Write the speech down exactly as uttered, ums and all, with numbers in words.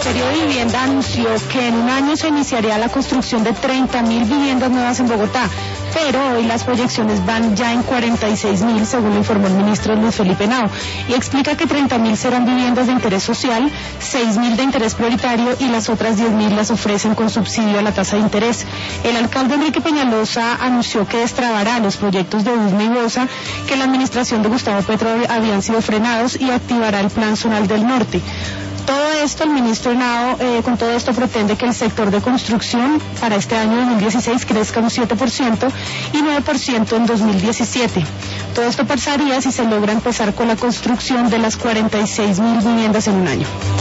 Ministerio de Vivienda anunció que en un año se iniciaría la construcción de treinta mil viviendas nuevas en Bogotá, pero hoy las proyecciones van ya en cuarenta y seis mil, según lo informó el ministro Luis Felipe Henao, y explica que treinta mil serán viviendas de interés social, seis mil de interés prioritario y las otras diez mil las ofrecen con subsidio a la tasa de interés. El alcalde Enrique Peñalosa anunció que destrabará los proyectos de Usme y Bosa, que en la administración de Gustavo Petro habían sido frenados, y activará el Plan Zonal del Norte. Todo esto, el ministro Henao, eh, con todo esto pretende que el sector de construcción para este año dos mil dieciséis crezca un siete por ciento y nueve por ciento en dos mil diecisiete. Todo esto pasaría si se logra empezar con la construcción de las cuarenta y seis mil viviendas en un año.